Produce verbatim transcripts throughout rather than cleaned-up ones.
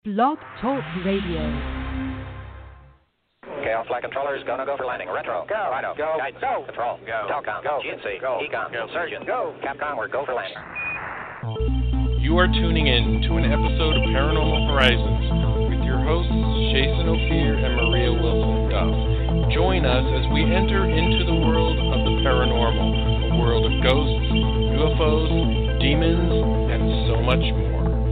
Blog Talk Radio. Chaos Flight Controllers, gonna go for landing. Retro. Go. Rhino. Go. Guidance. Go. Control. Go. Telcom. Go. G N C. Go. Econ. Go. Surgeon. Go. Capcom, we're go for landing. You are tuning in to an episode of Paranormal Horizons with your hosts, Jason Ophir and Maria Wilson Duff. Join us as we enter into the world of the paranormal, a world of ghosts, U F Os, demons, and so much more.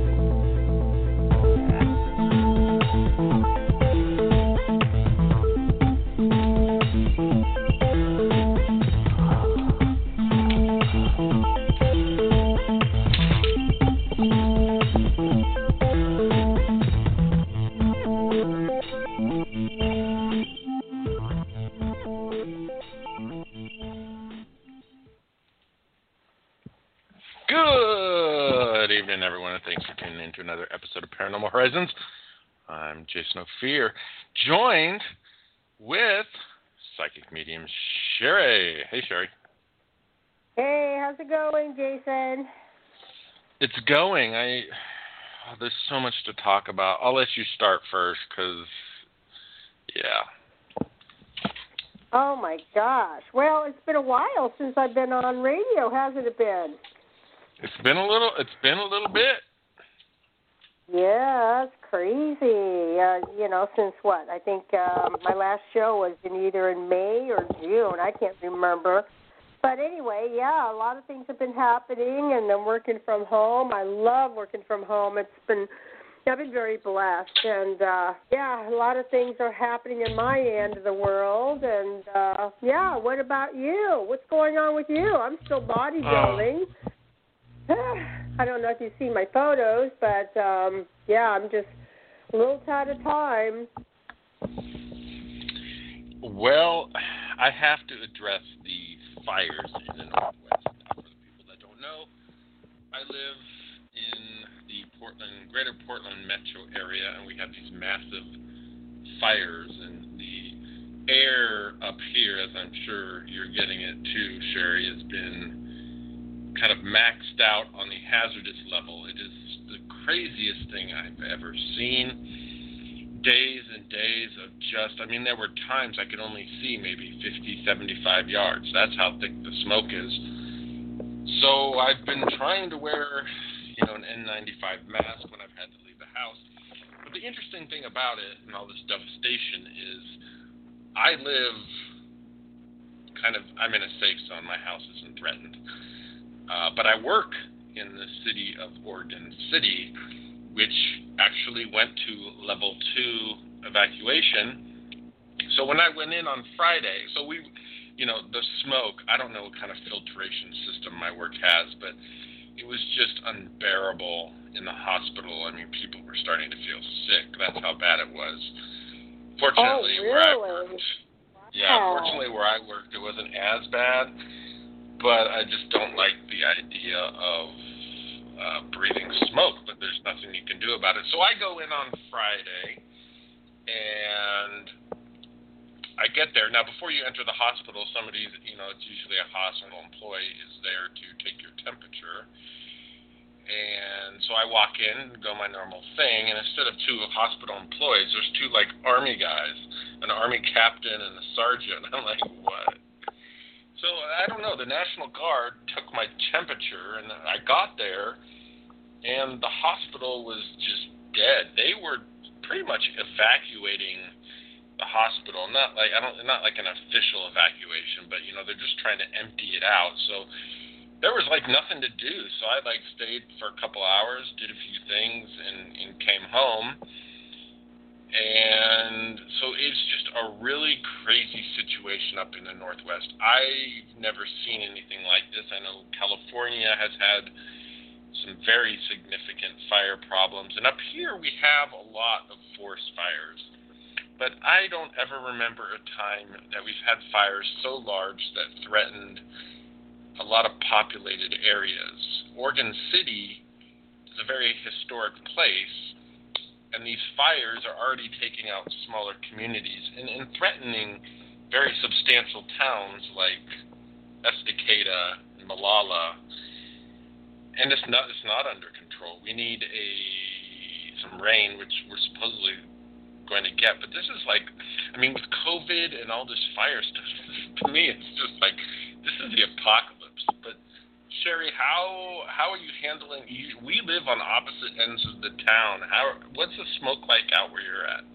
Good evening, everyone, and thanks for tuning in to another episode of Paranormal Horizons. I'm Jason Ophir, joined with psychic medium Sherry. Hey, Sherry. Hey, how's it going, Jason? It's going. I oh, there's so much to talk about. I'll let you start first, because, yeah. Oh, my gosh. Well, it's been a while since I've been on radio, hasn't it been? It's been a little. It's been a little bit. Yeah, it's crazy. Uh, you know, since what? I think um, my last show was in either in May or June. I can't remember. But anyway, yeah, a lot of things have been happening, and I'm working from home. I love working from home. It's been, I've been very blessed, and uh, yeah, a lot of things are happening in my end of the world. And uh, yeah, what about you? What's going on with you? I'm still bodybuilding. Uh. I don't know if you've seen my photos, but, um, yeah, I'm just a little out of time. Well, I have to address the fires in the Northwest. Now, for the people that don't know, I live in the Portland, greater Portland metro area, and we have these massive fires, and the air up here, as I'm sure you're getting it too, Sherry, has been kind of maxed out on the hazardous level. It is the craziest thing I've ever seen. Days and days of just, I mean, there were times I could only see maybe fifty, seventy-five yards. That's how thick the smoke is. So I've been trying to wear, you know, an N ninety-five mask when I've had to leave the house. But the interesting thing about it and all this devastation is I live kind of, I'm in a safe zone. My house isn't threatened. Uh, but I work in the city of Oregon City, which actually went to level two evacuation. So when I went in on Friday, so we, you know, the smoke, I don't know what kind of filtration system my work has, but it was just unbearable in the hospital. I mean, people were starting to feel sick. That's how bad it was. Fortunately, oh, really? where I worked, yeah, wow. fortunately where I worked, it wasn't as bad. But I just don't like the idea of uh, breathing smoke, but there's nothing you can do about it. So I go in on Friday, and I get there. Now, before you enter the hospital, somebody, you know, it's usually a hospital employee is there to take your temperature. And so I walk in, go my normal thing, and instead of two hospital employees, there's two, like, Army guys, an Army captain and a sergeant. I'm like, what? So, I don't know, the National Guard took my temperature, and I got there, and the hospital was just dead. They were pretty much evacuating the hospital. Not like I don't, not like an official evacuation, but, you know, they're just trying to empty it out. So, there was, like, nothing to do. So, I, like, stayed for a couple hours, did a few things, and, and came home. And so it's just a really crazy situation up in the Northwest. I've never seen anything like this. I know California has had some very significant fire problems. And up here we have a lot of forest fires. But I don't ever remember a time that we've had fires so large that threatened a lot of populated areas. Oregon City is a very historic place. And these fires are already taking out smaller communities and, and threatening very substantial towns like Estacada and Molalla. And it's not, it's not under control. We need a some rain, which we're supposedly going to get. But this is like, I mean, with COVID and all this fire stuff, to me, it's just like, this is the apocalypse. But Sherry, how how are you handling? You, we live on opposite ends of the town. How what's the smoke like out where you're at?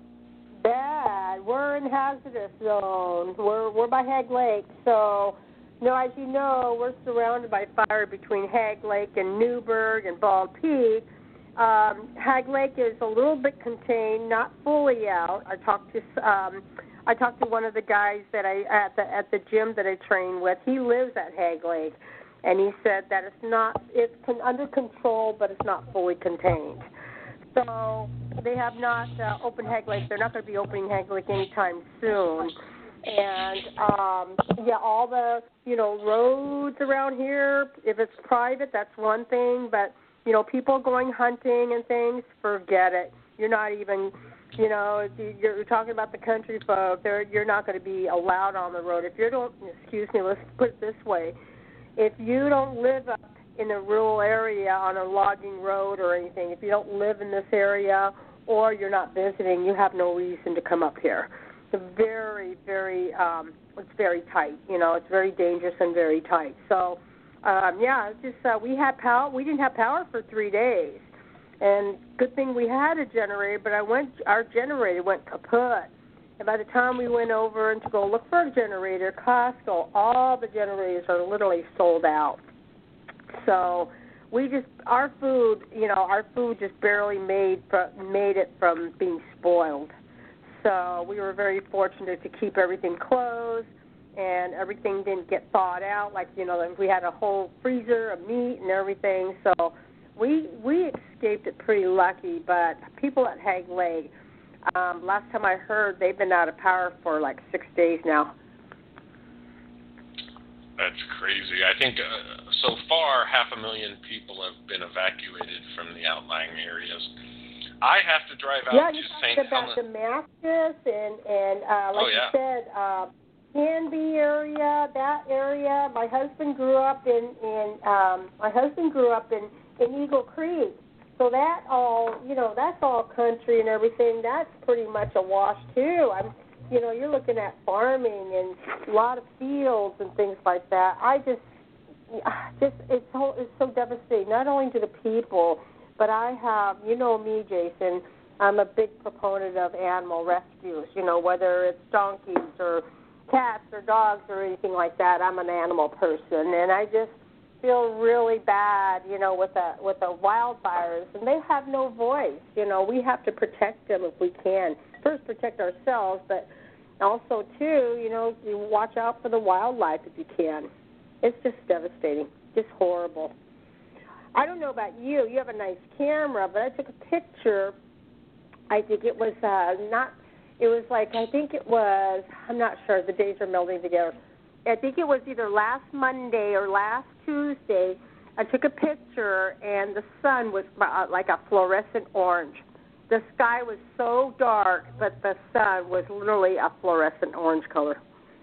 Bad. We're in hazardous zone. We're we're by Hagg Lake, so. No, as you know, we're surrounded by fire between Hagg Lake and Newburgh and Bald Peak. Um, Hagg Lake is a little bit contained, not fully out. I talked to um, I talked to one of the guys that I at the at the gym that I train with. He lives at Hagg Lake, and he said that it's not it's con- under control, but it's not fully contained. So they have not uh, opened Hagg Lake. They're not going to be opening Hagg Lake anytime soon. And, um, yeah, all the, you know, roads around here, if it's private, that's one thing. But, you know, people going hunting and things, forget it. You're not even, you know, you're talking about the country folk. They're, you're not going to be allowed on the road. If you don't, excuse me, let's put it this way. If you don't live up in a rural area on a logging road or anything, if you don't live in this area or you're not visiting, you have no reason to come up here. It's very, very, um, it's very tight. You know, it's very dangerous and very tight. So, um, yeah, it's just uh, we had power. We didn't have power for three days, and good thing we had a generator. But I went, our generator went kaput, and by the time we went over and to go look for a generator, Costco, all the generators are literally sold out. So we just our food, you know, our food just barely made made it from being spoiled. So we were very fortunate to keep everything closed, and everything didn't get thawed out. Like, you know, we had a whole freezer of meat and everything. So we we escaped it pretty lucky. But people at Hagg Lake, um, last time I heard, they've been out of power for like six days now. That's crazy. I think uh, so far half a million people have been evacuated from the outlying areas. I have to drive out yeah, to you Saint talked about Helens. Damascus and, and uh, like oh, yeah. you said, uh, Canby area, that area. My husband grew up in, in um, my husband grew up in, in Eagle Creek. So that all, you know, that's all country and everything. That's pretty much a wash too. I'm, you know, you're looking at farming and a lot of fields and things like that. I just, just it's so it's so devastating. Not only to the people, but I have, you know me, Jason, I'm a big proponent of animal rescues, you know, whether it's donkeys or cats or dogs or anything like that. I'm an animal person, and I just feel really bad, you know, with the, with the wildfires, and they have no voice. You know, we have to protect them if we can. First, protect ourselves, but also, too, you know, you watch out for the wildlife if you can. It's just devastating, just horrible. I don't know about you. You have a nice camera, but I took a picture. I think it was uh, not, it was like, I think it was, I'm not sure. The days are melding together. I think it was either last Monday or last Tuesday. I took a picture, and the sun was uh, like a fluorescent orange. The sky was so dark, but the sun was literally a fluorescent orange color.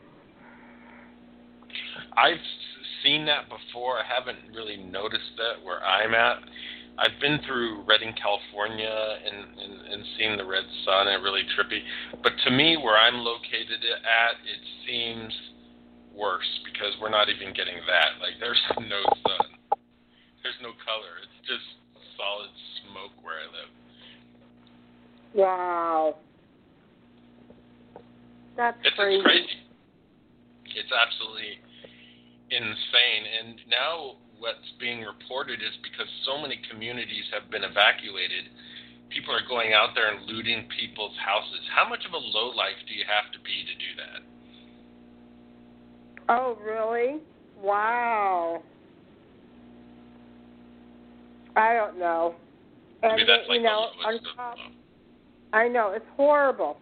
I've seen that before. I haven't really noticed that where I'm at. I've been through Redding, California, and, and, and seen the red sun, and really trippy. But to me, where I'm located at, it seems worse because we're not even getting that. Like, there's no sun. There's no color. It's just solid smoke where I live. Wow. That's it's, crazy. It's crazy. It's absolutely insane. And now what's being reported is because so many communities have been evacuated, people are going out there and looting people's houses. How much of a lowlife do you have to be to do that? Oh, really? Wow. I don't know. And I mean, that's like you know, the lowest top, of, I know, it's horrible.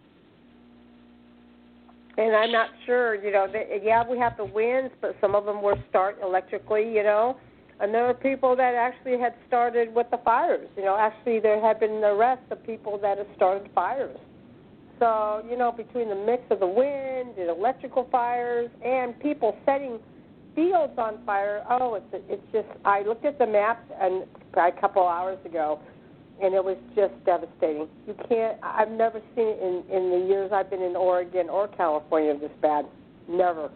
And I'm not sure, you know, they, yeah, we have the winds, but some of them were start electrically, you know. And there were people that actually had started with the fires. You know, actually there had been arrests of people that had started fires. So, you know, between the mix of the wind and electrical fires and people setting fields on fire, oh, it's it's just, I looked at the map and a couple hours ago, and it was just devastating. You can't. I've never seen it in in the years I've been in Oregon or California this bad. Never.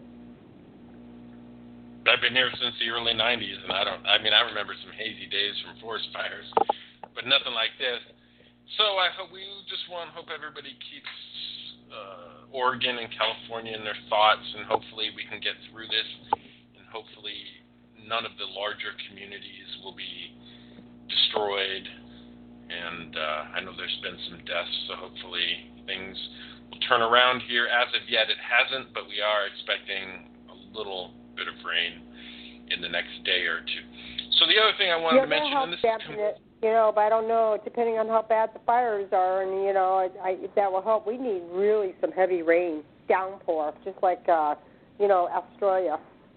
I've been here since the early nineties, and I don't. I mean, I remember some hazy days from forest fires, but nothing like this. So I hope we just want hope everybody keeps uh, Oregon and California in their thoughts, and hopefully we can get through this, and hopefully none of the larger communities will be destroyed. And uh, I know there's been some deaths, so hopefully things will turn around here. As of yet, it hasn't, but we are expecting a little bit of rain in the next day or two. So the other thing I wanted yeah, to mention, and this is com- you know, but I don't know, depending on how bad the fires are, and you know, I, I, if that will help. We need really some heavy rain, downpour, just like uh, you know, Australia.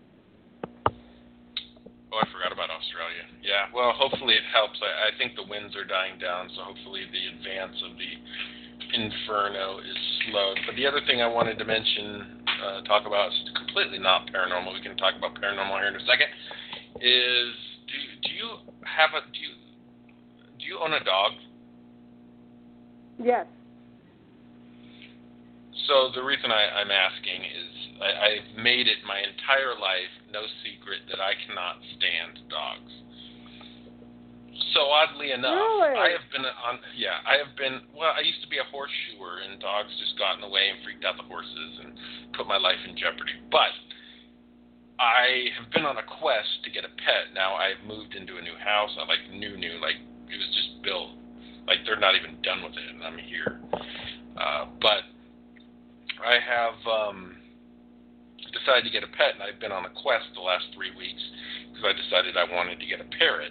Oh, I forgot about Australia. Yeah, well, hopefully it helps. I, I think the winds are dying down, so hopefully the advance of the inferno is slowed. But the other thing I wanted to mention, uh, talk about, is completely not paranormal. We can talk about paranormal here in a second. Is do do you have a do you do you own a dog? Yes. So the reason I, I'm asking is I, I've made it my entire life no secret that I cannot stand dogs. So oddly enough, really? I have been on. Yeah, I have been. Well, I used to be a horse shoer, and dogs just got in the way and freaked out the horses and put my life in jeopardy. But I have been on a quest to get a pet. Now I've moved into a new house. I like new, new. Like it was just built. Like they're not even done with it, and I'm here. Uh, but I have um, decided to get a pet, and I've been on a quest the last three weeks because I decided I wanted to get a parrot.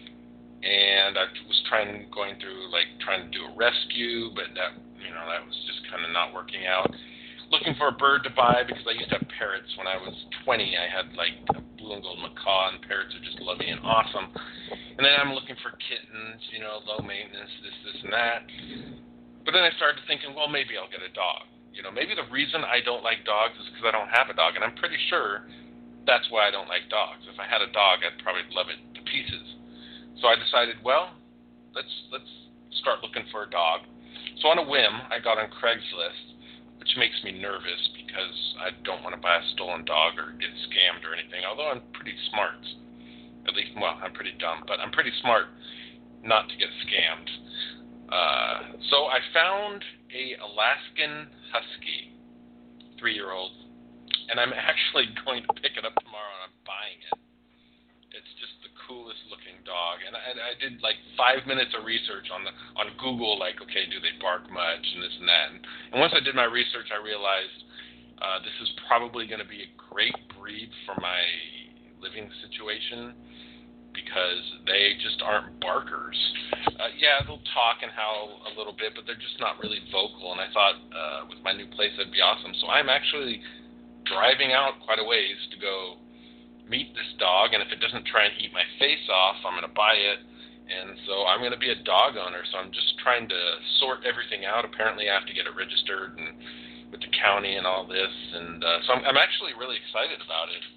And I was trying, going through, like, trying to do a rescue, but that, you know, that was just kind of not working out. Looking for a bird to buy because I used to have parrots when I was twenty. I had, like, a blue and gold macaw, and parrots are just lovely and awesome. And then I'm looking for kittens, you know, low maintenance, this, this, and that. But then I started thinking, well, maybe I'll get a dog. You know, maybe the reason I don't like dogs is because I don't have a dog, and I'm pretty sure that's why I don't like dogs. If I had a dog, I'd probably love it to pieces. So I decided, well, let's let's start looking for a dog. So on a whim, I got on Craigslist, which makes me nervous because I don't want to buy a stolen dog or get scammed or anything, although I'm pretty smart. At least, well, I'm pretty dumb, but I'm pretty smart not to get scammed. Uh, so I found a Alaskan Husky, three-year-old, and I'm actually going to pick it up tomorrow, and I'm buying it. It's just the coolest looking dog, and I, I did like five minutes of research on the on Google, like, okay, do they bark much and this and that, and, and once I did my research, I realized uh, this is probably going to be a great breed for my living situation because they just aren't barkers. Uh, yeah, they'll talk and howl a little bit, but they're just not really vocal, and I thought uh, with my new place that'd be awesome. So I'm actually driving out quite a ways to go meet this dog, and if it doesn't try and eat my face off, I'm going to buy it. And so I'm going to be a dog owner, so I'm just trying to sort everything out. Apparently I have to get it registered and with the county and all this, and uh, so I'm, I'm actually really excited about it.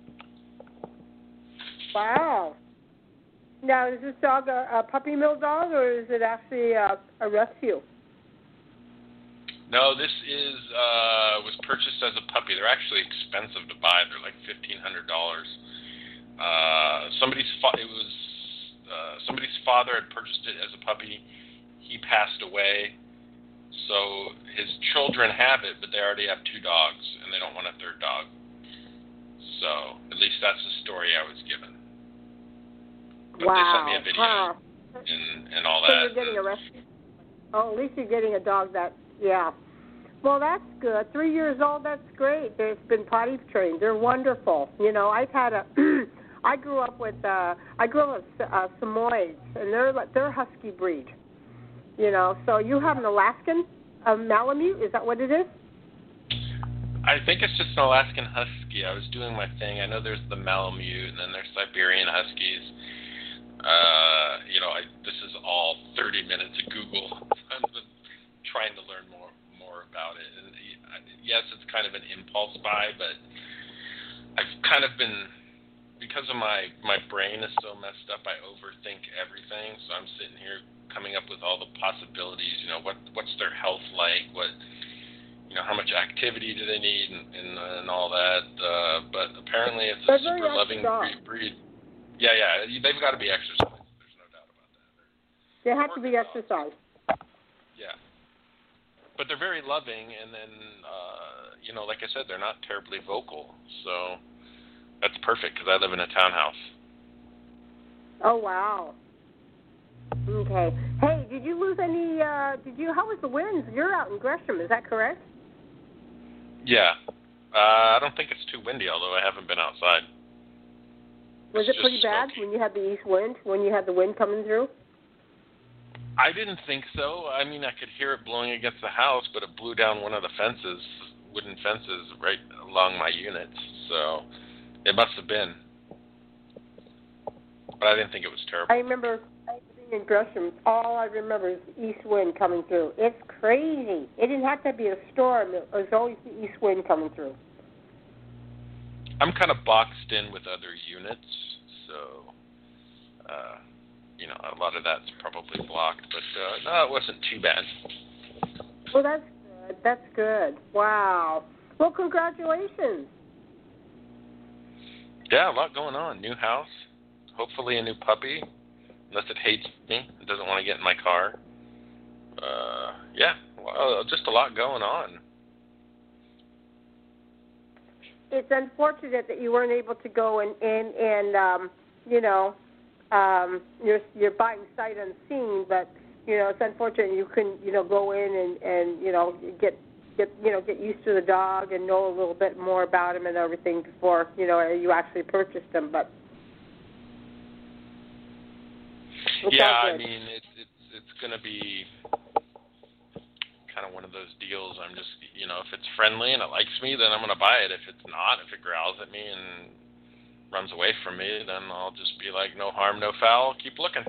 Wow. Now, is this dog a, a puppy mill dog, or is it actually a, a rescue? No, this is uh, was purchased as a puppy. They're actually expensive to buy. They're like fifteen hundred dollars. Uh, somebody's fa- it was uh, somebody's father had purchased it as a puppy. He passed away, so his children have it, but they already have two dogs, and they don't want a third dog. So at least that's the story I was given. But wow. they sent me a video huh. and and all so that. So you're getting a rescue. Oh, at least you're getting a dog that. Yeah. Well, that's good. Three years old, that's great. They've been potty trained. They're wonderful. You know, I've had a. I grew up with. Uh, I grew up with uh, Samoyeds, and they're they're a husky breed. You know, so you have an Alaskan, a Malamute. Is that what it is? I think it's just an Alaskan Husky. I was doing my thing. I know there's the Malamute, and then there's Siberian Huskies. Uh, you know, I, this is all thirty minutes of Google. I'm trying to learn more more about it. And yes, it's kind of an impulse buy, but I've kind of been, because of my, my brain is so messed up, I overthink everything. So I'm sitting here coming up with all the possibilities. You know, what what's their health like? What you know, how much activity do they need, and and, and all that. Uh, but apparently, it's a They're very super loving exercised. breed, breed. Yeah, yeah, they've got to be exercised. There's no doubt about that. They They're, have to be working dogs. exercised. Yeah. But they're very loving, and then, uh, you know, like I said, they're not terribly vocal. So that's perfect because I live in a townhouse. Oh, wow. Okay. Hey, did you lose any, uh, did you, how was the winds? You're out in Gresham, is that correct? Yeah. Uh, I don't think it's too windy, although I haven't been outside. Was It's it pretty just bad smoky. when you had the east wind, when you had the wind coming through? I didn't think so. I mean, I could hear it blowing against the house, but it blew down one of the fences, wooden fences, right along my units. So it must have been. But I didn't think it was terrible. I remember being in Gresham. All I remember is the east wind coming through. It's crazy. It didn't have to be a storm. It was always the east wind coming through. I'm kind of boxed in with other units, so, uh, you know, a lot of that's probably blocked. But, uh, no, it wasn't too bad. Well, that's good. That's good. Wow. Well, congratulations. Yeah, a lot going on. New house, hopefully a new puppy, unless it hates me and doesn't want to get in my car. Uh, yeah, well, just a lot going on. It's unfortunate that you weren't able to go and, and, and um, you know, um, you're, you're buying sight unseen, but, you know, it's unfortunate you couldn't, you know, go in and, and you know, get, get, you know, get used to the dog and know a little bit more about him and everything before, you know, you actually purchased him, but it's yeah, all I good. mean, it's it's it's going to be kind of one of those deals. I'm just, you know, if it's friendly and it likes me, then I'm going to buy it. If it's not, if it growls at me and runs away from me, then I'll just be like, no harm, no foul. Keep looking.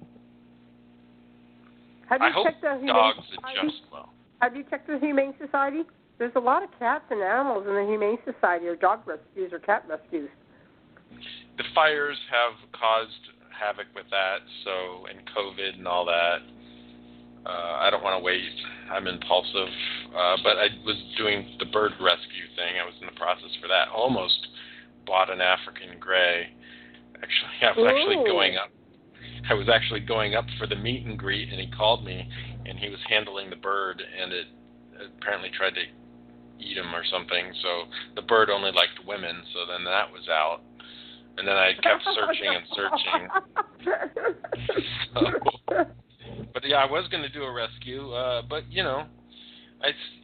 Have you I hope checked the Humane dogs Society? adjust well. Have you checked the Humane Society? There's a lot of cats and animals in the Humane Society, or dog rescues, or cat rescues. The fires have caused havoc with that, so, and COVID and all that. Uh, I don't want to wait. I'm impulsive. Uh, but I was doing the bird rescue thing. I was in the process for that. Almost bought an African gray. Actually, I was actually Ooh. going up. I was actually going up for the meet and greet, and he called me, and he was handling the bird, and it apparently tried to eat him or something. So the bird only liked women, so then that was out. And then I kept searching and searching. So, but yeah, I was going to do a rescue, uh, but you know, I,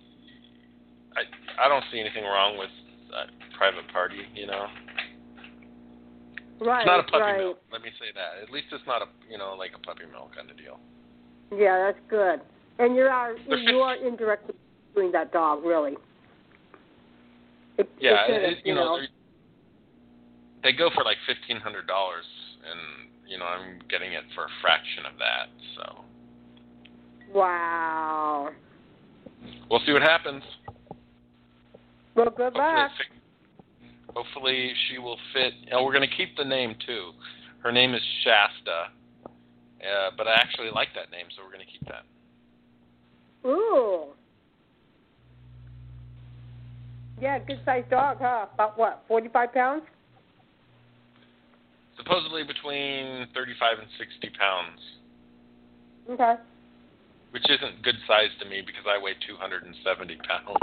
I, I don't see anything wrong with a private party, you know. Right, It's not a puppy right. mill. Let me say that. At least it's not a, you know, like a puppy mill kind of deal. Yeah, that's good. And you are They're you are indirectly doing that dog, really. It, Yeah, it's in it, it, you know, they're- they go for like fifteen hundred dollars, and you know, I'm getting it for a fraction of that. So wow. we'll see what happens. Well, good Hopefully, luck. it fit- hopefully she will fit. And we're going to keep the name too. Her name is Shasta, uh, but I actually like that name, so we're going to keep that. Ooh. Yeah, good sized dog, huh? About what, forty-five pounds? Supposedly between thirty-five and sixty pounds, Okay. which isn't good size to me because I weigh two hundred seventy pounds.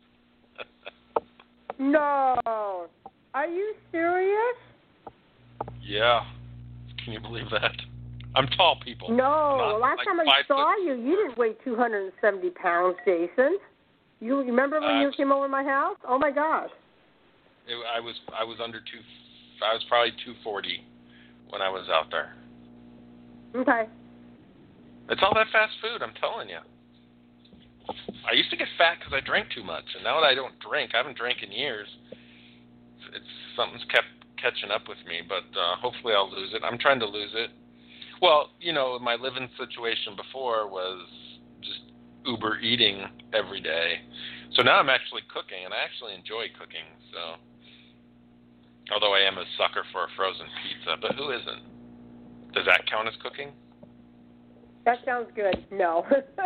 No. Are you serious? Yeah. Can you believe that? I'm tall, people. No. Not The last like time I five saw foot- you, you didn't weigh two hundred seventy pounds, Jason. You remember when Uh, you came over to my house? Oh, my gosh. It, I was I was under two. I was probably two forty when I was out there. Okay. It's all that fast food. I'm telling you. I used to get fat because I drank too much, and now that I don't drink, I haven't drank in years. It's, it's something's kept catching up with me, but uh, hopefully I'll lose it. I'm trying to lose it. Well, you know, my living situation before was just Uber eating every day, so now I'm actually cooking, and I actually enjoy cooking. So. Although I am a sucker for a frozen pizza, but who isn't? Does that count as cooking? That sounds good. No.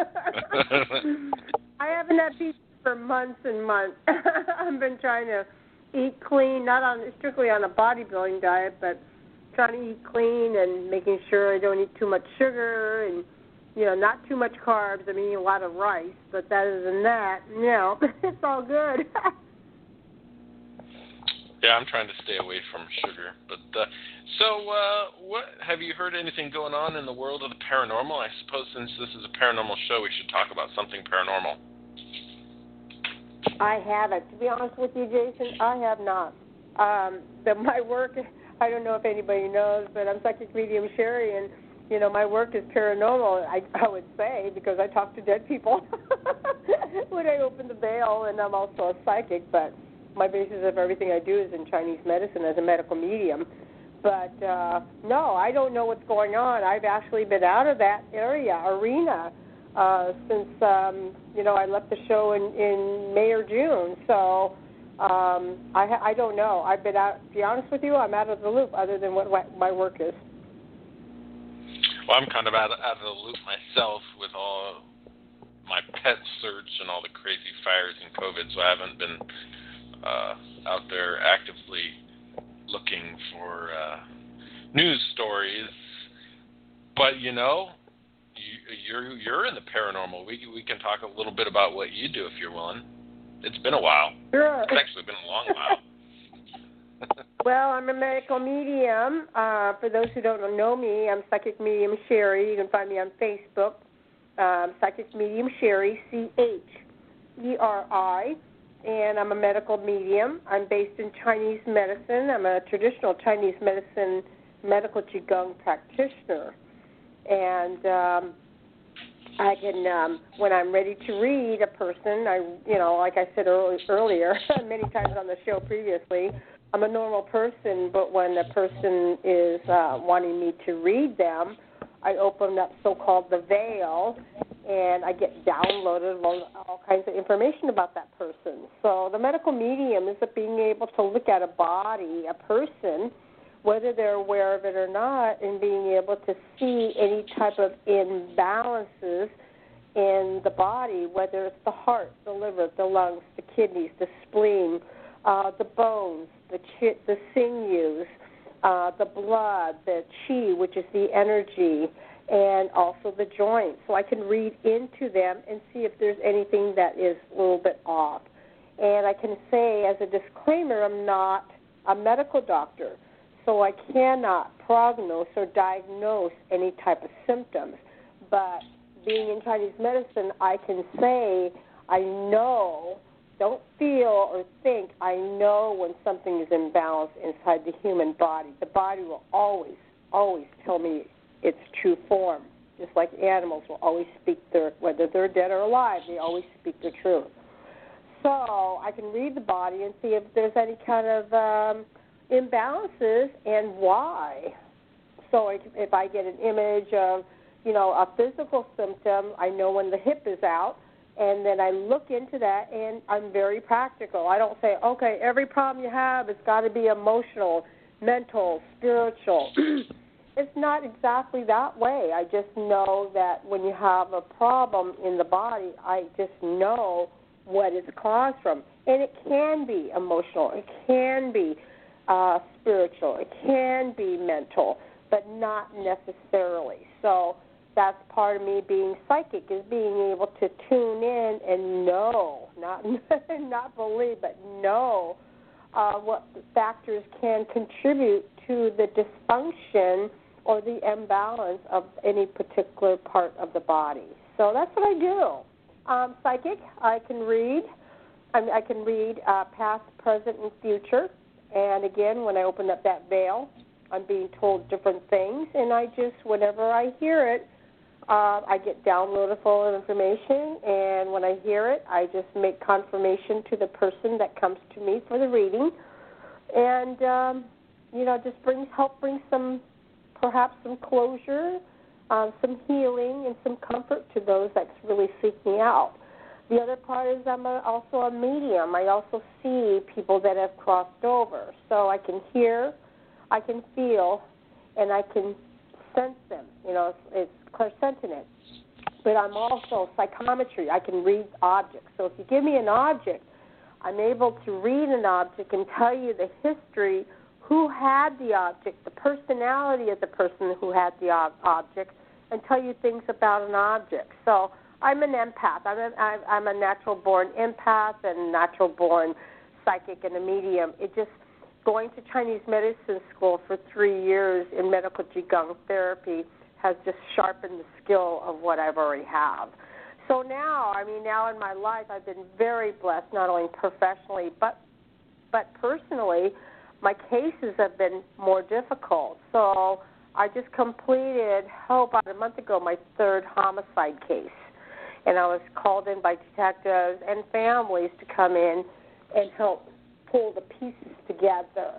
I haven't had pizza for months and months. I've been trying to eat clean, not on strictly on a bodybuilding diet, but trying to eat clean and making sure I don't eat too much sugar and, you know, not too much carbs. I'm eating a lot of rice, but other than that, you know, it's all good. Yeah, I'm trying to stay away from sugar. But uh, so, uh, what have you heard anything going on in the world of the paranormal? I suppose since this is a paranormal show, we should talk about something paranormal. I haven't. To be honest with you, Jason, I have not. Um, the, my work, I don't know if anybody knows, but I'm psychic medium Sherry, and, you know, my work is paranormal, I, I would say, because I talk to dead people when I open the veil, and I'm also a psychic, but my basis of everything I do is in Chinese medicine as a medical medium. But, uh, no, I don't know what's going on. I've actually been out of that area, arena, uh, since, um, you know, I left the show in, in May or June. So um, I, ha- I don't know. I've been out, to be honest with you, I'm out of the loop other than what my work is. Well, I'm kind of out of, out of the loop myself with all my pet search and all the crazy fires and COVID, so I haven't been uh, out there actively looking for uh, news stories. But, you know, you, you're you're in the paranormal. We we can talk a little bit about what you do if you're willing. It's been a while. Sure. It's actually been a long while. Well, I'm a medical medium. Uh, for those who don't know me, I'm Psychic Medium Sherry. You can find me on Facebook, um, Psychic Medium Sherry, C H E R I, and I'm a medical medium. I'm based in Chinese medicine. I'm a traditional Chinese medicine medical Qigong practitioner. And um, I can, um, when I'm ready to read a person, I, you know, like I said early, earlier, many times on the show previously, I'm a normal person, but when a person is uh, wanting me to read them, I open up so-called the veil, and I get downloaded all, all kinds of information about that person. So the medical medium is being able to look at a body, a person, whether they're aware of it or not, and being able to see any type of imbalances in the body, whether it's the heart, the liver, the lungs, the kidneys, the spleen, uh, the bones, the chi- the sinews, uh, the blood, the chi, which is the energy, and also the joints. So I can read into them and see if there's anything that is a little bit off. And I can say, as a disclaimer, I'm not a medical doctor, so I cannot prognose or diagnose any type of symptoms. But being in Chinese medicine, I can say I know, don't feel or think, I know when something is imbalanced inside the human body. The body will always, always tell me its true form, just like animals will always speak their, whether they're dead or alive, they always speak the truth. So I can read the body and see if there's any kind of um, imbalances and why. So if I get an image of, you know, a physical symptom, I know when the hip is out, and then I look into that, and I'm very practical. I don't say, okay, every problem you have, it's got to be emotional, mental, spiritual. It's not exactly that way. I just know that when you have a problem in the body, I just know what it's caused from. And it can be emotional. It can be uh, spiritual. It can be mental, but not necessarily. So that's part of me being psychic, is being able to tune in and know, not not believe, but know uh, what factors can contribute to the dysfunction or the imbalance of any particular part of the body. So that's what I do. Um, psychic, I can read. I, I can read uh, past, present, and future. And again, when I open up that veil, I'm being told different things, and I just, whenever I hear it, uh, I get downloaded full of information, and when I hear it, I just make confirmation to the person that comes to me for the reading, and um, you know, just brings help bring some, perhaps some closure, uh, some healing, and some comfort to those that's really seeking out. The other part is I'm a, also a medium. I also see people that have crossed over, so I can hear, I can feel, and I can sense them. You know, it's, it's clairsentient, but I'm also psychometry. I can read objects. So if you give me an object, I'm able to read an object and tell you the history, who had the object, the personality of the person who had the ob- object, and tell you things about an object. So I'm an empath. I'm a, I'm a natural-born empath and natural-born psychic and a medium. It just, going to Chinese medicine school for three years in medical Qigong therapy has just sharpened the skill of what I've already have. So now, I mean, now in my life, I've been very blessed, not only professionally, but but personally, my cases have been more difficult. So I just completed, oh, about a month ago, my third homicide case. And I was called in by detectives and families to come in and help pull the pieces together.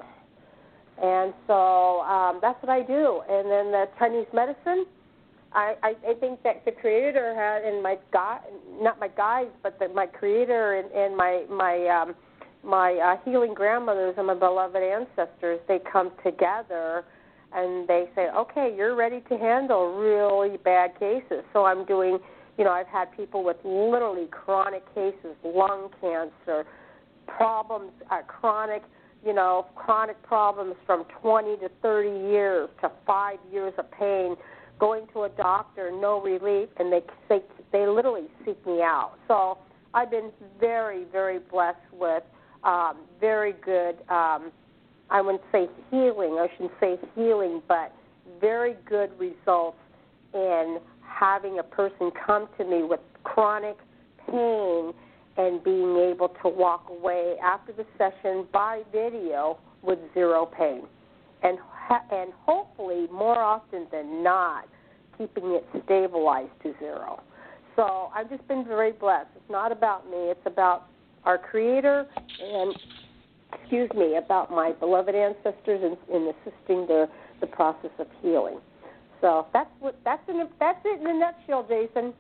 And so um, that's what I do. And then the Chinese medicine, I, I, I think that the creator had, and my God, not my guides, but the, my creator and, and my my um, my uh, healing grandmothers and my beloved ancestors, they come together and they say, okay, you're ready to handle really bad cases. So I'm doing, you know, I've had people with literally chronic cases, lung cancer, problems, uh, chronic, you know, chronic problems from twenty to thirty years to five years of pain, going to a doctor, no relief, and they they, they literally seek me out. So I've been very, very blessed with um, very good, um, I wouldn't say healing, I shouldn't say healing, but very good results in having a person come to me with chronic pain and being able to walk away after the session by video with zero pain. And and hopefully, more often than not, keeping it stabilized to zero. So I've just been very blessed. It's not about me. It's about our Creator and, excuse me, about my beloved ancestors in, in assisting the, the process of healing. So that's what that's in that's it in a nutshell, Jason.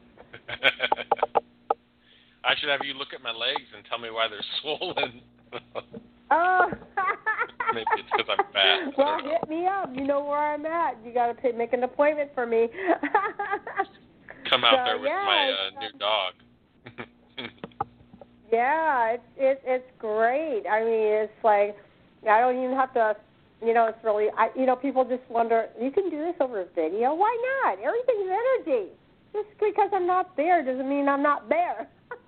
I should have you look at my legs and tell me why they're swollen. Oh. Maybe it's because I'm fat. Well, hit me up. You know where I'm at. You got to make an appointment for me. Come out so, there with yeah, my uh, new dog. Yeah, it's it, it's great. I mean, it's like I don't even have to. You know, it's really. I, you know, people just wonder. You can do this over video. Why not? Everything's energy. Just because I'm not there doesn't mean I'm not there.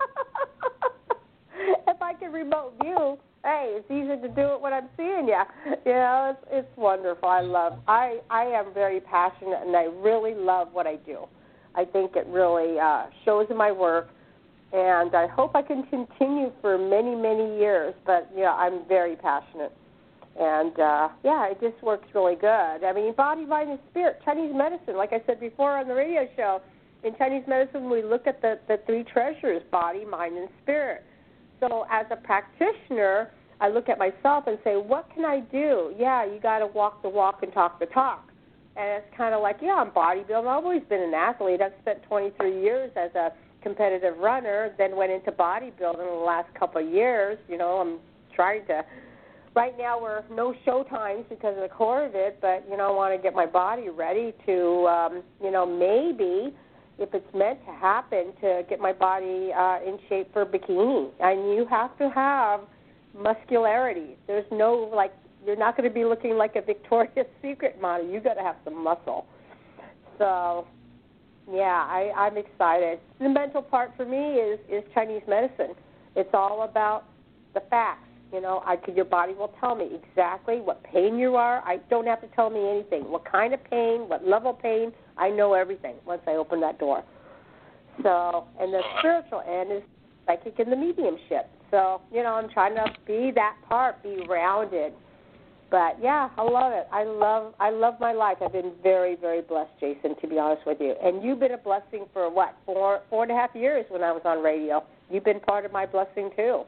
If I can remote view, hey, it's easier to do it when I'm seeing you. You know, it's it's wonderful. I love. I I am very passionate, and I really love what I do. I think it really uh, shows in my work, and I hope I can continue for many many years. But yeah, I'm very passionate, and uh, yeah, it just works really good. I mean, body, mind, and spirit. Chinese medicine, like I said before on the radio show. In Chinese medicine, we look at the, the three treasures, body, mind, and spirit. So as a practitioner, I look at myself and say, what can I do? Yeah, you got to walk the walk and talk the talk. And it's kind of like, yeah, I'm bodybuilding. I've always been an athlete. I've spent twenty-three years as a competitive runner, then went into bodybuilding in the last couple of years. You know, I'm trying to – right now we're no show times because of the COVID, but, you know, I want to get my body ready to, um, you know, maybe – if it's meant to happen, to get my body uh, in shape for a bikini. And you have to have muscularity. There's no, like, you're not going to be looking like a Victoria's Secret model. You've got to have some muscle. So, yeah, I, I'm excited. The mental part for me is, is Chinese medicine. It's all about the facts. You know, I could, your body will tell me exactly what pain you are. I don't have to tell me anything. What kind of pain, what level of pain, I know everything once I open that door. So, and the spiritual end is psychic and the mediumship. So, you know, I'm trying to be that part, be rounded. But yeah, I love it. I love, I love my life. I've been very, very blessed, Jason, to be honest with you. And you've been a blessing for what, four, four and a half years when I was on radio. You've been part of my blessing too.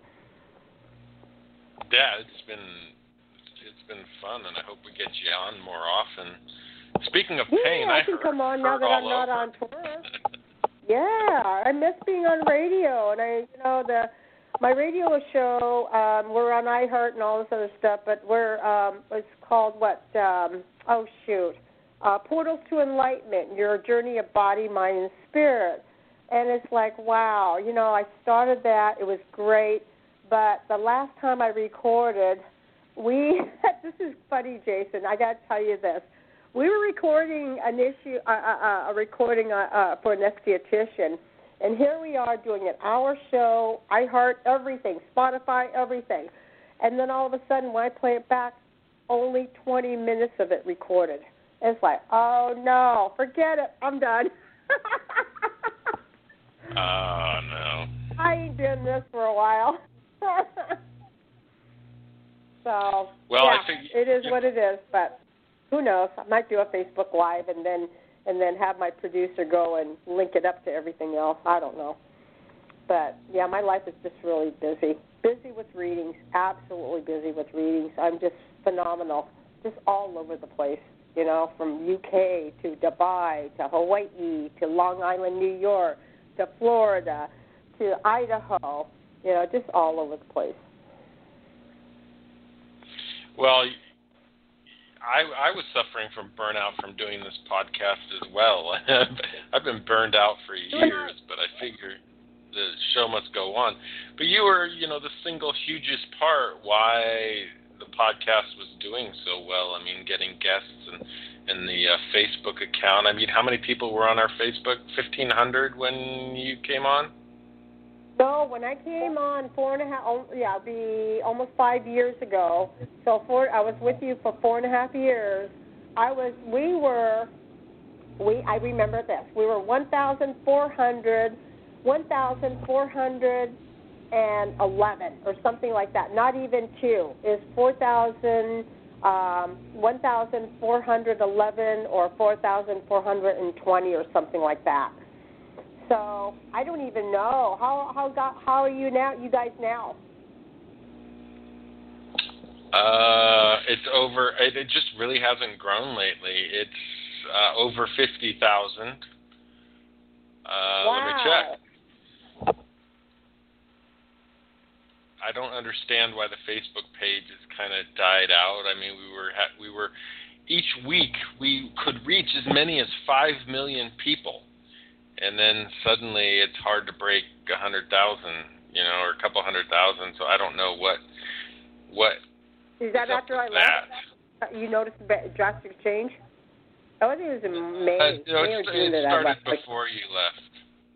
Yeah, it's been it's been fun, and I hope we get you on more often. Speaking of yeah, pain, I I can heard, come on now that I'm not over. on tour. Yeah, I miss being on radio, and I, you know, the my radio show. Um, we're on iHeart and all this other stuff, but we're um, it's called what? Um, oh shoot, uh, Portals to Enlightenment, your journey of body, mind, and spirit. And it's like, wow, you know, I started that. It was great. But the last time I recorded, we, this is funny, Jason, I got to tell you this. We were recording an issue, uh, uh, a recording uh, uh, for an esthetician, and here we are doing an hour show, iHeart, everything, Spotify, everything. And then all of a sudden, when I play it back, only twenty minutes of it recorded. And it's like, oh, no, forget it. I'm done. Oh, no. I ain't doing this for a while. So, well, yeah, I think, it is yeah. what it is, but who knows? I might do a Facebook Live and then and then have my producer go and link it up to everything else. I don't know. But, yeah, my life is just really busy. Busy with readings, absolutely busy with readings. I'm just phenomenal, just all over the place, you know, from U K to Dubai to Hawaii to Long Island, New York to Florida to Idaho, you know, just all over the place. Well, I, I was suffering from burnout from doing this podcast as well. I've been burned out for years, but I figure the show must go on. But you were, you know, the single hugest part why the podcast was doing so well. I mean, getting guests and, and the uh, Facebook account. I mean, how many people were on our Facebook? fifteen hundred when you came on? No, when I came on four and a half, oh, yeah, it'll be almost five years ago. So four, I was with you for four and a half years. I was, we were, we, I remember this. We were one thousand four hundred, one thousand four hundred eleven or something like that. Not even two. It's four thousand, um, one thousand four hundred eleven or four thousand four hundred twenty or something like that. So I don't even know how how got how are you now? You guys now? Uh, it's over. It, it just really hasn't grown lately. It's uh, over fifty thousand. Uh, wow. Let me check. I don't understand why the Facebook page has kind of died out. I mean, we were ha- we were each week we could reach as many as five million people. And then suddenly it's hard to break a hundred thousand, you know, or a couple hundred thousand. So I don't know what what is that after I left. That. You noticed a drastic change? I think it was in May. Uh, no, May or it, June it that started I left. before you left.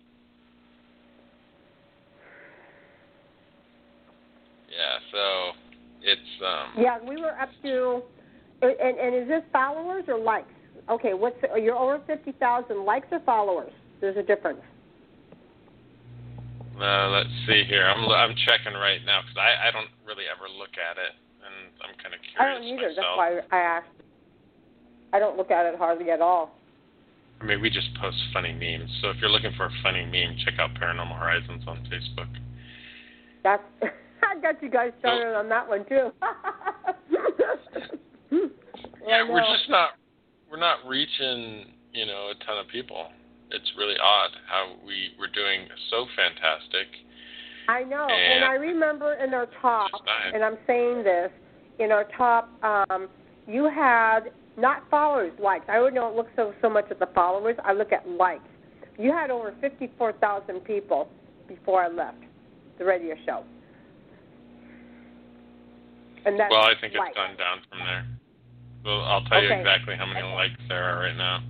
Yeah, so it's um. Yeah, we were up to, and and is this followers or likes? Okay, what's the, you're over fifty thousand likes or followers? There's a difference. Uh, let's see here. I'm I'm checking right now because I, I don't really ever look at it, and I'm kind of curious I don't either. myself. That's why I asked. I don't look at it hardly at all. I mean, we just post funny memes. So if you're looking for a funny meme, check out Paranormal Horizons on Facebook. That's I got you guys started oh. on that one too. Yeah, we're just not we're not reaching, you know, a ton of people. It's really odd how we were doing so fantastic. I know, and, and I remember in our top, and I'm saying this, in our top, um, you had not followers, likes. I would not look so so much at the followers. I look at likes. You had over fifty-four thousand people before I left the radio show. And that's well, I think likes. It's gone down from there. Well, I'll tell okay. you exactly how many likes there are right now.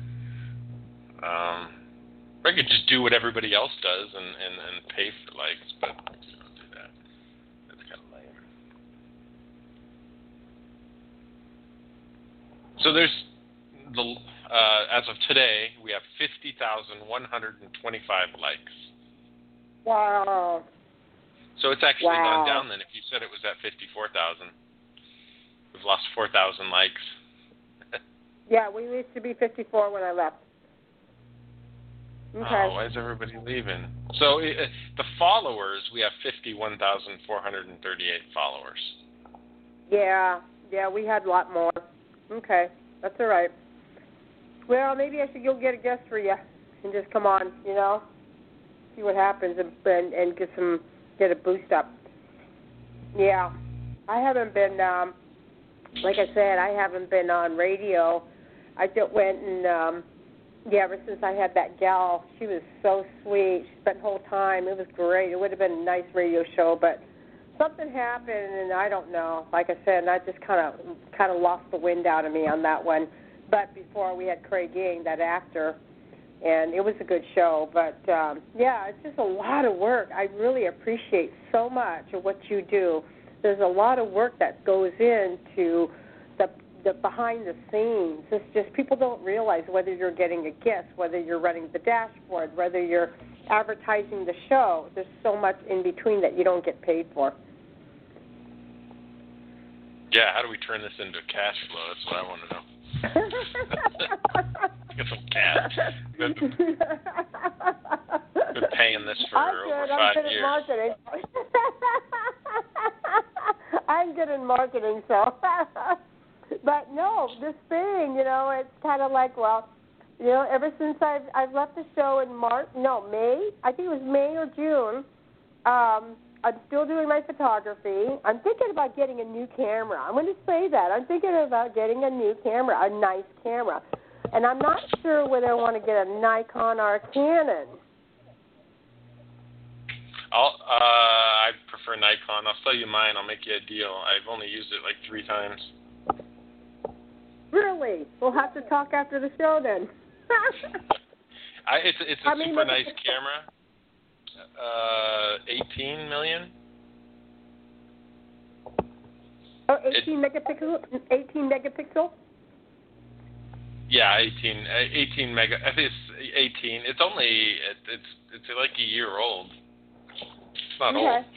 Um, I could just do what everybody else does and, and, and pay for likes, but I don't do that. That's kind of lame. So there's the uh, as of today, we have fifty thousand one hundred twenty-five likes. Wow. So it's actually wow. gone down then. If you said it was at fifty-four thousand, we've lost four thousand likes. Yeah, we used to be fifty-four when I left. Okay. Oh, why is everybody leaving? So uh, the followers, we have fifty-one thousand four hundred thirty-eight followers. Yeah, yeah, we had a lot more. Okay, that's all right. Well, maybe I should go get a guest for you and just come on, you know, see what happens and and, and get some get a boost up. Yeah, I haven't been, um, like I said, I haven't been on radio I just went and um, yeah, ever since I had that gal, she was so sweet. She spent the whole time. It was great. It would have been a nice radio show, but something happened, and I don't know. Like I said, and I just kind of kind of lost the wind out of me on that one. But before we had Craig Ging, that actor, and it was a good show. But um, yeah, it's just a lot of work. I really appreciate so much of what you do. There's a lot of work that goes into the the behind the scenes. It's just people don't realize whether you're getting a gift, whether you're running the dashboard, whether you're advertising the show. There's so much in between that you don't get paid for. Yeah, how do we turn this into cash flow? That's what I want to know. Get some cash. Been, been paying this for I'm over good. five I'm good years. at marketing. I'm good in marketing, so. But no, this thing, you know, it's kind of like, well, you know, ever since I've I've left the show in March, no, May, I think it was May or June. Um, I'm still doing my photography. I'm thinking about getting a new camera. I'm going to say that. I'm thinking about getting a new camera, a nice camera. And I'm not sure whether I want to get a Nikon or a Canon. I'll, uh, I prefer Nikon. I'll sell you mine. I'll make you a deal. I've only used it like three times. Really? We'll have to talk after the show then. I, it's it's a I mean, super nice camera. Uh, eighteen million. Oh, eighteen it, megapixel. eighteen megapixel. Yeah, eighteen. Uh, eighteen mega. I think it's eighteen. It's only it, it's it's like a year old. It's not okay. old.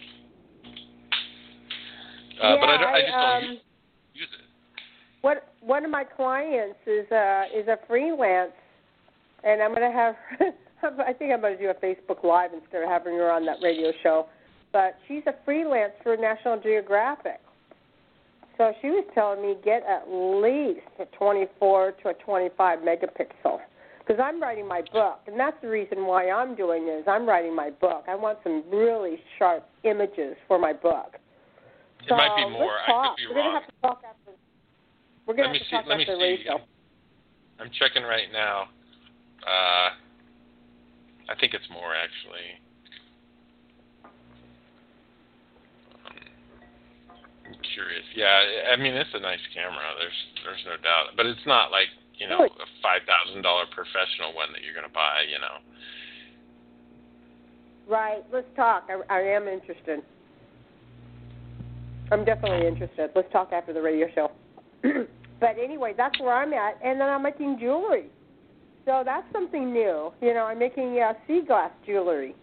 Uh, yeah, but I, don't, I just um, don't use, use it. What one of my clients is a is a freelance, and I'm going to have. I think I'm going to do a Facebook Live instead of having her on that radio show. But she's a freelance for National Geographic. So she was telling me get at least a twenty-four to a twenty-five megapixel. Because I'm writing my book, and that's the reason why I'm doing this. I'm writing my book. I want some really sharp images for my book. It so might be more. Let's talk. I could be We're wrong. Gonna have to talk after. We're going Let to me have to see. talk Let me after the see. radio. I'm checking right now. Uh, I think it's more actually. Um, I'm curious. Yeah, I mean it's a nice camera. There's there's no doubt, but it's not like you know a five thousand dollar professional one that you're going to buy. You know. Right. Let's talk. I, I am interested. I'm definitely interested. Let's talk after the radio show. But anyway, that's where I'm at, and then I'm making jewelry. So that's something new. You know, I'm making uh, sea glass jewelry.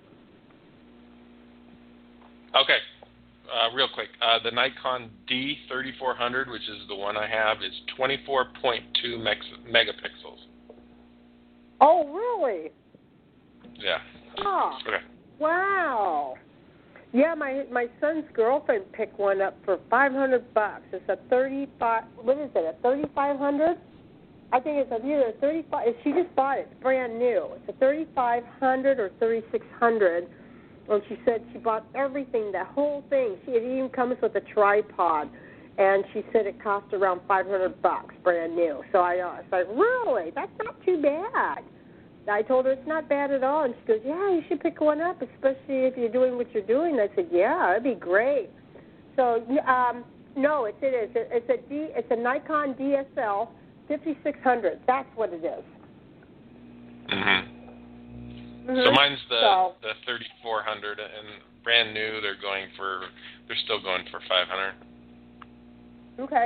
Okay. Uh, real quick, uh, the Nikon D thirty-four hundred, which is the one I have, is twenty-four point two megapixels. Oh, really? Yeah. Oh, okay. Wow. Yeah, my my son's girlfriend picked one up for five hundred bucks. It's a thirty-five. What is it? A thirty-five hundred? I think it's either a thirty-five. She just bought it. It's brand new. It's a thirty-five hundred or thirty-six hundred. And she said she bought everything, the whole thing. She it even comes with a tripod, and she said it cost around five hundred bucks, brand new. So I uh, was like, really? That's not too bad. I told her it's not bad at all, and she goes, yeah, you should pick one up, especially if you're doing what you're doing. I said, yeah, that'd be great. So, um, no, it, it is. It's a D. It's a Nikon D S L fifty-six hundred. That's what it is. Mhm. Mm-hmm. So mine's the so, the thirty-four hundred, and brand new. They're going for. They're still going for five hundred. Okay.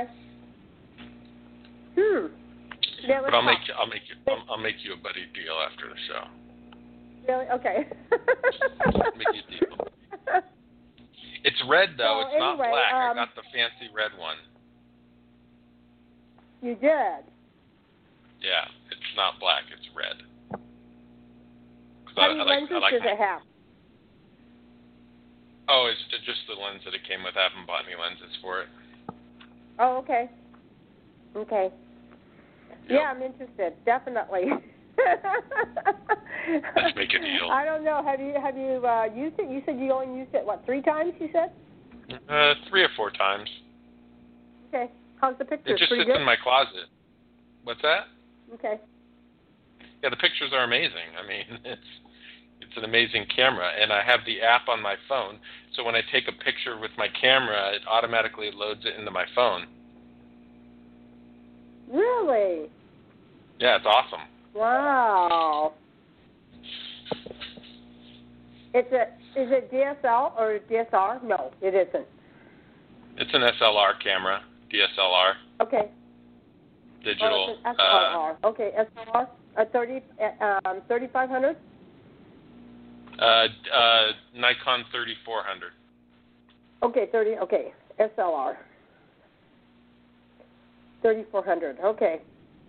Hmm. Yeah, but I'll talk. make you, I'll make you I'll, I'll make you a buddy deal after the show. Really? Okay. Make you a deal. It's red though. So it's not anyway, black. um, I got the fancy red one. You did? Yeah, it's not black. It's red. How I, many I like, lenses I like does it have? Oh, it's just the lens that it came with. I haven't bought any lenses for it. Oh, okay. Okay. Yep. Yeah, I'm interested. Definitely. Let's make a deal. I don't know. Have you have you uh, used it? You said you only used it what three times? You said. Uh, three or four times. Okay. How's the picture? It just Pretty sits good? in my closet. What's that? Okay. Yeah, the pictures are amazing. I mean, it's it's an amazing camera, and I have the app on my phone. So when I take a picture with my camera, it automatically loads it into my phone. Really? Yeah, it's awesome. Wow. It's a is it D S L or D S R? No, it isn't. It's an S L R camera, D S L R. Okay. Digital. Oh, it's an S L R. Uh, okay, S L R. A thirty um thirty five hundred. Uh, uh, Nikon thirty-four hundred. Okay, thirty. Okay, S L R. thirty-four hundred. Okay.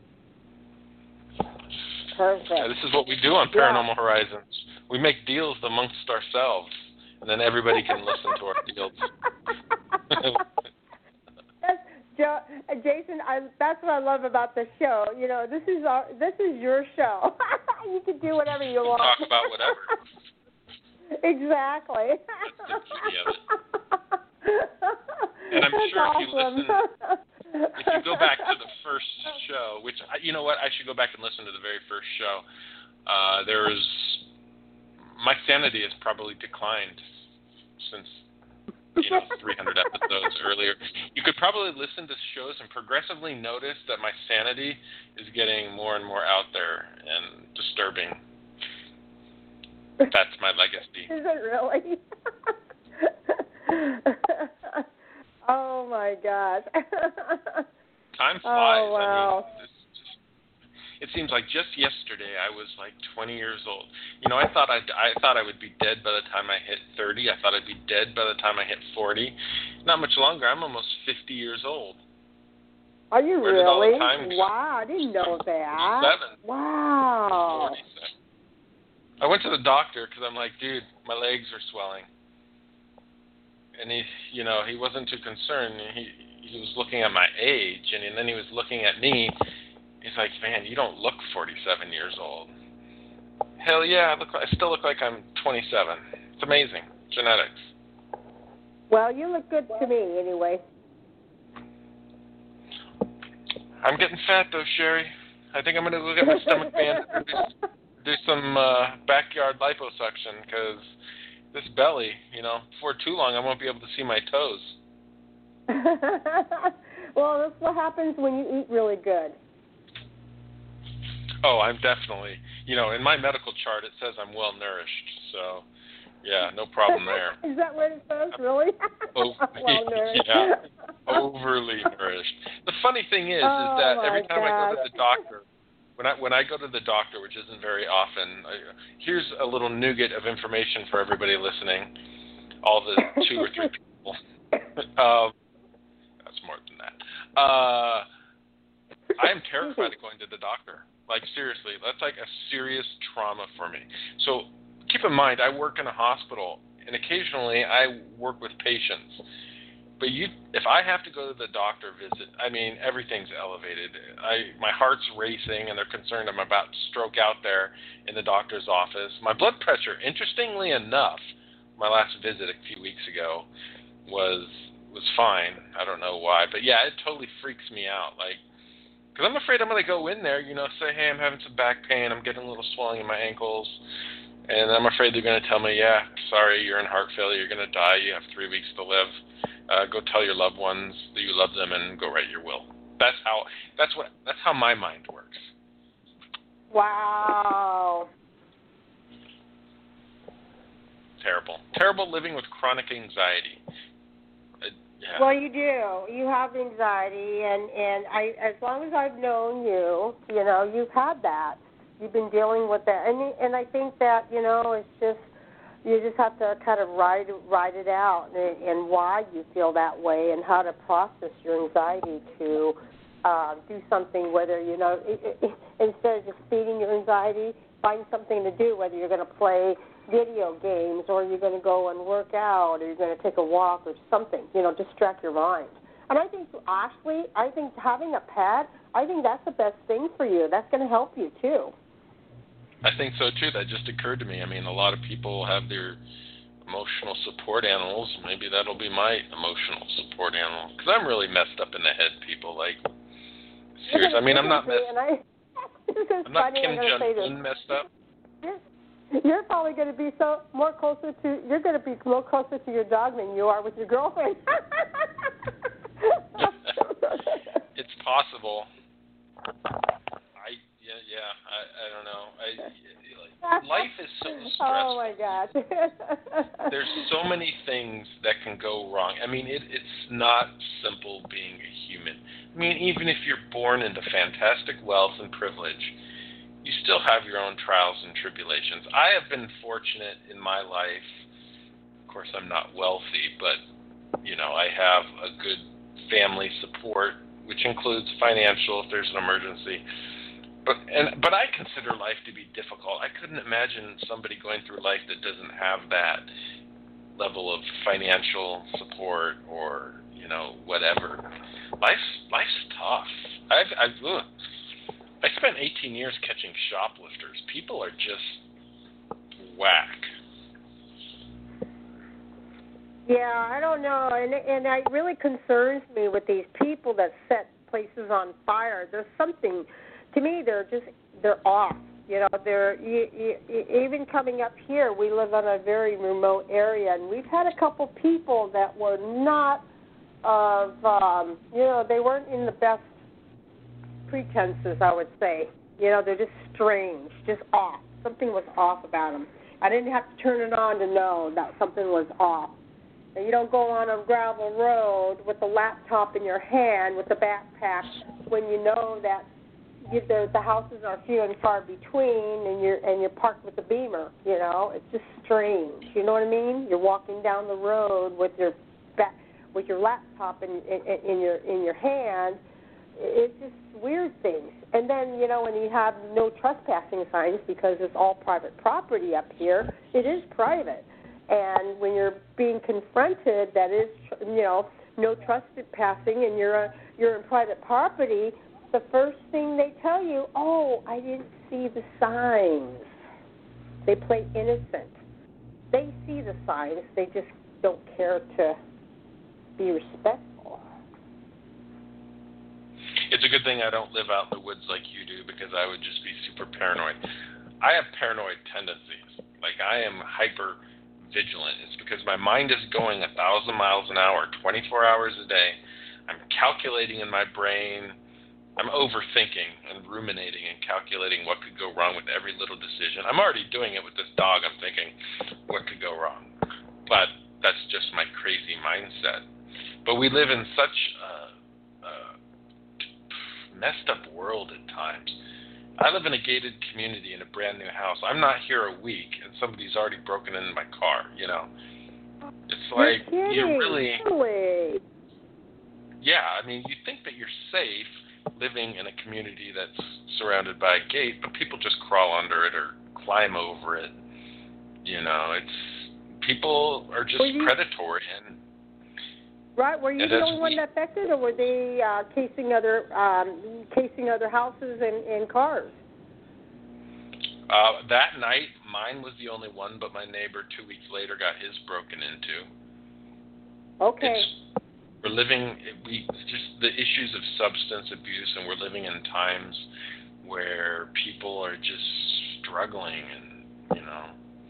Perfect. Yeah, this is what we do on Paranormal yeah. Horizons. We make deals amongst ourselves, and then everybody can listen to our deals. That's, Joe, uh, Jason, I, that's what I love about the show. You know, this is our, this is your show. You can do whatever you want. Talk about whatever. Exactly. That's the beauty of it. And I'm That's sure awesome. if you listen, if you go back to the first show, which, you know what, I should go back and listen to the very first show. Uh, there was, my sanity has probably declined since, you know, three hundred episodes earlier. You could probably listen to shows and progressively notice that my sanity is getting more and more out there and disturbing. That's my legacy. Is it really? Oh my gosh. Time flies. Oh, wow. I mean, this just, it seems like just yesterday I was like twenty years old. You know, I thought I I thought I would be dead by the time I hit thirty. I thought I'd be dead by the time I hit forty. Not much longer. I'm almost fifty years old. Are you Where really? Did all the time go? Wow, I didn't know that. Seven. Wow. forty-seven. I went to the doctor because I'm like, dude, my legs are swelling. And he, you know, he wasn't too concerned. He he was looking at my age, and then he was looking at me. He's like, man, you don't look forty-seven years old. Hell yeah, I look. I still look like I'm twenty-seven. It's amazing. Genetics. Well, you look good to me anyway. I'm getting fat though, Sherry. I think I'm gonna go get my stomach band and do, do some uh, backyard liposuction because this belly, you know, before too long I won't be able to see my toes. Well, that's what happens when you eat really good. Oh, I'm definitely, you know, in my medical chart it says I'm well nourished, so yeah, no problem there. Is that what it says, really? Oh, well nourished. Yeah, overly nourished. The funny thing is, oh, is that every time gosh. I go to the doctor, when I when I go to the doctor, which isn't very often, I, here's a little nugget of information for everybody listening, all the two or three people. um, that's more than that. Uh, I am terrified of going to the doctor. Like, seriously, that's like a serious trauma for me. So keep in mind, I work in a hospital, and occasionally I work with patients. But you, if I have to go to the doctor visit, I mean, everything's elevated. I, my heart's racing, and they're concerned I'm about to stroke out there in the doctor's office. My blood pressure, interestingly enough, my last visit a few weeks ago was was fine. I don't know why, but yeah, it totally freaks me out. Like, because I'm afraid I'm going to go in there, you know, say, hey, I'm having some back pain, I'm getting a little swelling in my ankles, and I'm afraid they're going to tell me, yeah, sorry, you're in heart failure, you're going to die, you have three weeks to live. Uh, go tell your loved ones that you love them and go write your will. That's how. That's what. That's how my mind works. Wow. Terrible. Terrible living with chronic anxiety. Uh, yeah. Well, you do. You have anxiety, and and I, as long as I've known you, you know, you've had that. You've been dealing with that, and and I think that, you know, it's just. You just have to kind of write, write it out and, and why you feel that way and how to process your anxiety to uh, do something, whether, you know, it, it, instead of just feeding your anxiety, find something to do, whether you're going to play video games or you're going to go and work out or you're going to take a walk or something, you know, distract your mind. And I think, Ashley, I think having a pet, I think that's the best thing for you. That's going to help you, too. I think so, too. That just occurred to me. I mean, a lot of people have their emotional support animals. Maybe that'll be my emotional support animal. Because I'm really messed up in the head, people. Like, seriously. I mean, I'm not messed I, This is I'm not funny. Kim I'm going to say this. Jong-un messed up. You're, you're probably going to be so more closer to. You're going to be more closer to your dog than you are with your girlfriend. It's possible. I yeah yeah I, I don't know. I life is so stressful. Oh my God. There's so many things that can go wrong. I mean, it, it's not simple being a human. I mean, even if you're born into fantastic wealth and privilege, you still have your own trials and tribulations. I have been fortunate in my life. Of course, I'm not wealthy, but you know, I have a good family support, which includes financial if there's an emergency. But and but I consider life to be difficult. I couldn't imagine somebody going through life that doesn't have that level of financial support or, you know, whatever. Life's life's tough. I've I've ugh. I spent eighteen years catching shoplifters. People are just whack. Yeah, I don't know, and and it really concerns me with these people that set places on fire. There's something, to me, they're just they're off. You know, they're you, you, even coming up here. We live in a very remote area, and we've had a couple people that were not of um, you know they weren't in the best pretenses, I would say. You know, they're just strange, just off. Something was off about them. I didn't have to turn it on to know that something was off. And you don't go on a gravel road with a laptop in your hand with a backpack when you know that you, the, the houses are few and far between, and you're and you're parked with a Beamer. You know, it's just strange. You know what I mean? You're walking down the road with your back, with your laptop in, in, in your in your hand. It's just weird things. And then, you know, when you have no trespassing signs because it's all private property up here, it is private. And when you're being confronted that is, you know, no trespassing and you're a, you're in private property, the first thing they tell you, oh, I didn't see the signs. They play innocent. They see the signs. They just don't care to be respectful. It's a good thing I don't live out in the woods like you do, because I would just be super paranoid. I have paranoid tendencies. Like, I am hyper vigilant. It's because my mind is going a thousand miles an hour, twenty-four hours a day. I'm calculating in my brain. I'm overthinking and ruminating and calculating what could go wrong with every little decision. I'm already doing it with this dog. I'm thinking, what could go wrong? But that's just my crazy mindset. But we live in such a, a messed up world at times. I live in a gated community in a brand new house. I'm not here a week, and somebody's already broken into my car, you know. It's like, you really... really? Yeah, I mean, you think that you're safe living in a community that's surrounded by a gate, but people just crawl under it or climb over it. You know, it's... People are just you, predatory. And right, were you the only one that affected, or were they uh, casing other um, casing other houses and, and cars? Uh, that night, mine was the only one, but my neighbor two weeks later got his broken into. Okay. It's, we're living, we just the issues of substance abuse, and we're living in times where people are just struggling, and you know.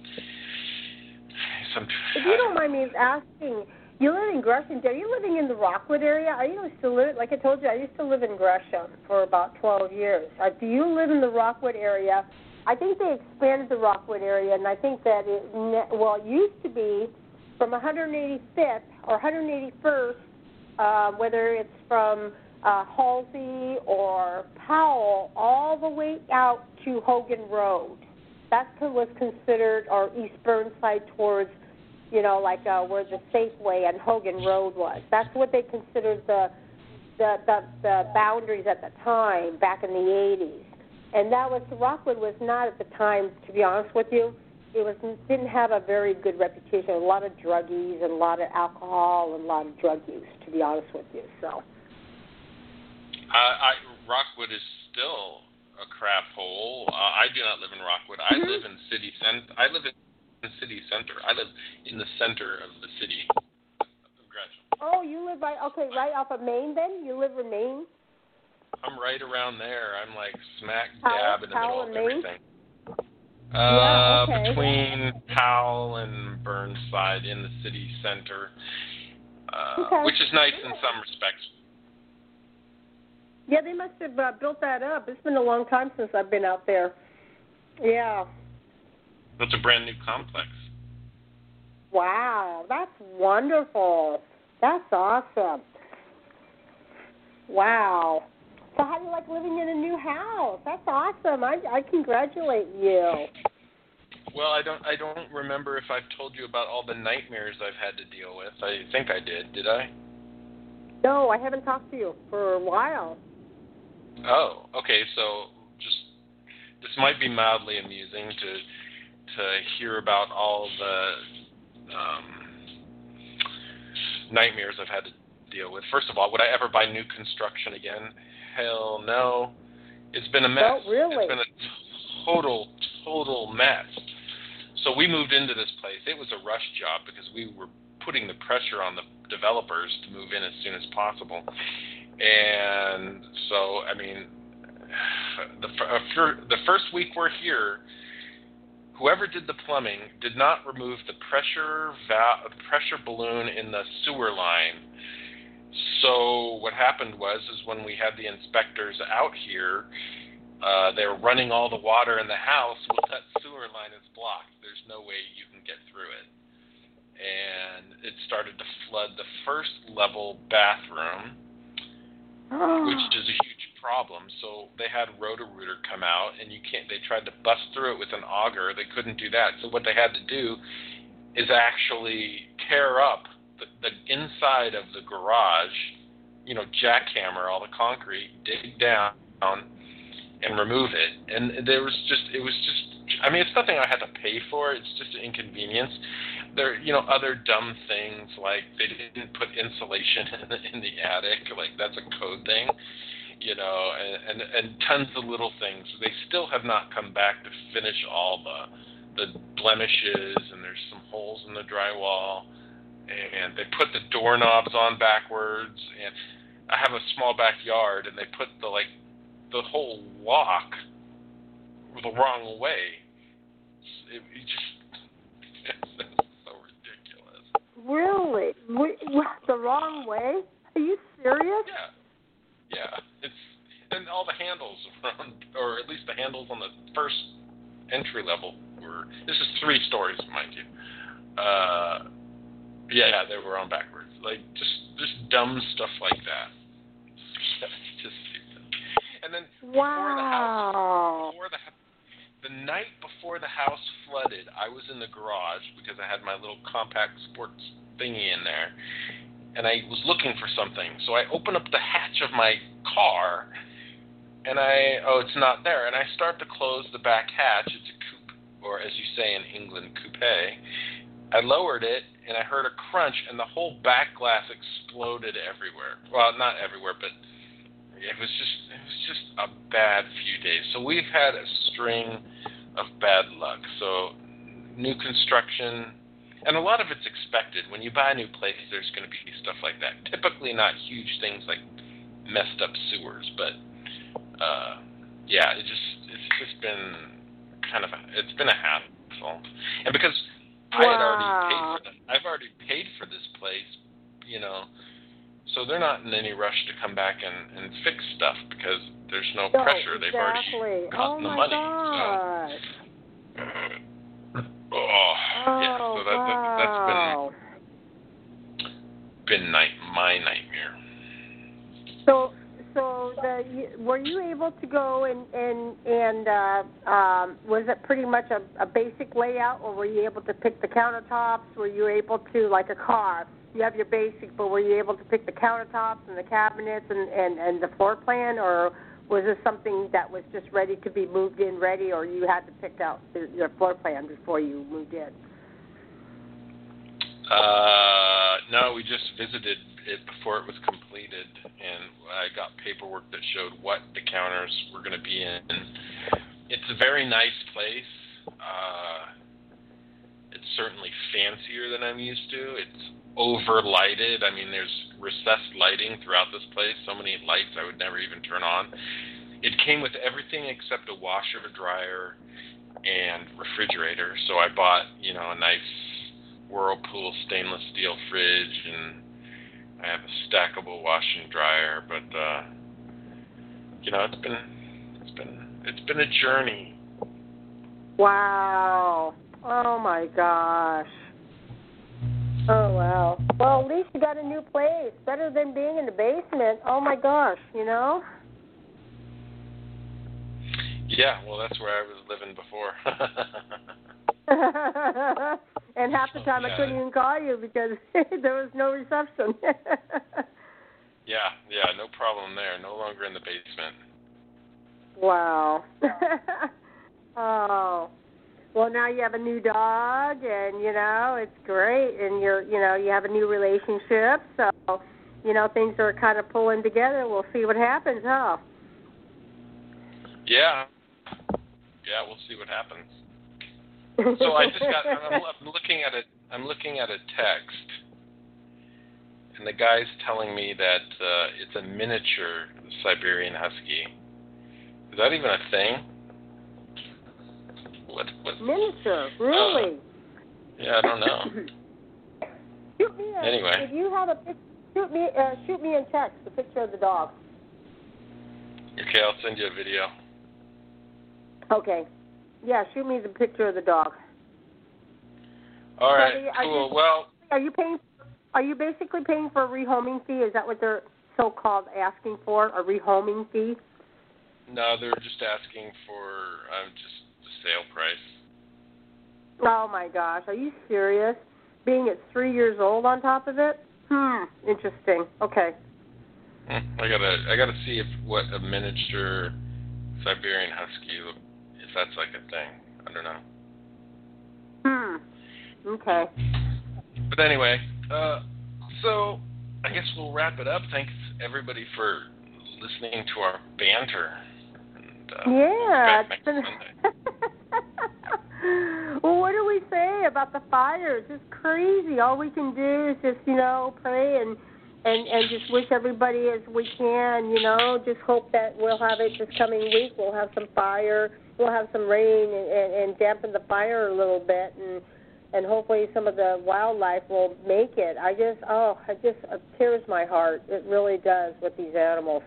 Some, if you don't mind me asking, you live in Gresham. Are you living in the Rockwood area? I used to live, like I told you, I used to live in Gresham for about twelve years. Uh, do you live in the Rockwood area? I think they expanded the Rockwood area, and I think that it, well, it used to be from one hundred eighty-fifth or one hundred eighty-first, uh, whether it's from uh, Halsey or Powell, all the way out to Hogan Road. That was considered, or East Burnside towards, you know, like uh, where the Safeway and Hogan Road was. That's what they considered the, the the the boundaries at the time, back in the eighties. And that was, Rockwood was not at the time, to be honest with you, it was didn't have a very good reputation. A lot of druggies and a lot of alcohol and a lot of drug use, to be honest with you. So, uh, I, Rockwood is still a crap hole. Uh, I do not live in Rockwood. I mm-hmm. live in city center. I live in city center. I live in the center of the city of Gresham. Oh, you live right, okay, right off of Main then? You live in Main? I'm right around there. I'm like smack Powell- dab in the middle Powell of and Maine? everything. Uh, Yeah, okay. between Powell and Burnside in the city center, uh, Okay. which is nice in some respects. Yeah, they must have uh, built that up. It's been a long time since I've been out there. Yeah. It's a brand new complex. Wow, that's wonderful. That's awesome. Wow. So how do you like living in a new house? That's awesome. I, I congratulate you. Well, I don't I don't remember if I've told you about all the nightmares I've had to deal with. I think I did. Did I? No, I haven't talked to you for a while. Oh, okay. So just this might be mildly amusing to to hear about all the um, nightmares I've had to deal with. First of all, would I ever buy new construction again? Hell no. It's been a mess. Oh, really? It's been a total, total mess. So we moved into this place. It was a rush job because we were putting the pressure on the developers to move in as soon as possible. And so, I mean, the, the first week we're here, whoever did the plumbing did not remove the pressure val- pressure balloon in the sewer line. So what happened was, is when we had the inspectors out here, uh, they were running all the water in the house. Well, that sewer line is blocked. There's no way you can get through it. And it started to flood the first level bathroom, which is a huge problem. So they had Roto-Rooter come out, and you can't. They tried to bust through it with an auger. They couldn't do that. So what they had to do is actually tear up the, the inside of the garage, you know, jackhammer all the concrete, dig down, and remove it. And there was just, it was just, I mean, it's nothing I had to pay for. It's just an inconvenience. There, you know, other dumb things like they didn't put insulation in the, in the attic. Like that's a code thing, you know, and, and and tons of little things. They still have not come back to finish all the the blemishes, and there's some holes in the drywall, and they put the doorknobs on backwards. And I have a small backyard, and they put the like the whole lock the wrong way. It, it just it's so ridiculous. Really? We, the wrong way? Are you serious? Yeah, yeah. It's and all the handles around, or at least the handles on the first entry level were. This is three stories, mind you. Uh, yeah, they were on backwards. Like just just dumb stuff like that. Just stupid. And then before the house, Wow. before the the night before the house flooded, I was in the garage because I had my little compact sports thingy in there, and I was looking for something. So I open up the hatch of my car, and I, oh, it's not there. And I start to close the back hatch. It's a coupe, or as you say in England, coupe. I lowered it, and I heard a crunch, and the whole back glass exploded everywhere. Well, not everywhere, but it was just it was just a bad few days. So we've had a string of bad luck. So new construction, and a lot of it's expected. When you buy a new place, there's going to be stuff like that. Typically not huge things like messed up sewers, but uh, yeah, it just it's just been kind of a, it's been a hassle. And because I had already paid for the, I've already paid for this place, you know. So they're not in any rush to come back and, and fix stuff because there's no No, pressure. They've exactly. already gotten oh the my money. Gosh. So, oh, oh, yeah. So that, wow. that, that's been been night, my nightmare. So, so the were you able to go and and and uh, um, was it pretty much a, a basic layout, or were you able to pick the countertops? Were you able to, like a car? You have your basic, but were you able to pick the countertops and the cabinets and, and, and the floor plan, or was this something that was just ready to be moved in ready, or you had to pick out the, your floor plan before you moved in? Uh, no, we just visited it before it was completed, and I got paperwork that showed what the counters were going to be in. It's a very nice place. Uh, it's certainly fancier than I'm used to. It's over-lighted. I mean, there's recessed lighting throughout this place, so many lights I would never even turn on. It came with everything except a washer, dryer, and refrigerator. So I bought, you know, a nice Whirlpool stainless steel fridge, and I have a stackable washer and dryer. But uh, you know, it's been it's been it's been a journey. Wow. Oh my gosh. Oh wow. Well, at least you got a new place. Better than being in the basement. Oh my gosh, you know? Yeah, well, that's where I was living before. And half the time yeah. I couldn't even call you because there was no reception. yeah, yeah, no problem there. No longer in the basement. Wow. Oh. Well, now you have a new dog, and, you know, it's great. And, you're, you know, you have a new relationship. So, you know, things are kind of pulling together. We'll see what happens, huh? Yeah. Yeah, we'll see what happens. So I just got, I'm, I'm looking at a, I'm looking at a text, and the guy's telling me that uh, it's a miniature Siberian Husky. Is that even a thing? What, what? Miniature, really? Uh, yeah, I don't know. Shoot me a, Anyway. If you have a pic- shoot me, uh, shoot me in text a picture of the dog. Okay, I'll send you a video. Okay. Yeah, shoot me the picture of the dog. All right, so are cool. You, well, are you paying? Are you basically paying for a rehoming fee? Is that what they're so-called asking for? A rehoming fee? no, they're just asking for um, just the sale price. Oh my gosh, are you serious? Being it's three years old on top of it? Hmm. Interesting. Okay. Hmm, I gotta, I gotta see if what a miniature Siberian Husky, if that's like a thing. I don't know. Hmm. Okay. But anyway, uh, so I guess we'll wrap it up. Thanks everybody for listening to our banter. And, uh, yeah. we'll be back It's been... next Sunday. Well, what do we say about the fires? It's crazy. All we can do is just, you know, pray and and and just wish everybody as we can, you know, just hope that we'll have it this coming week. We'll have some fire. We'll have some rain and, and, and dampen the fire a little bit, and and hopefully some of the wildlife will make it. I just, oh, it just it tears my heart. It really does with these animals.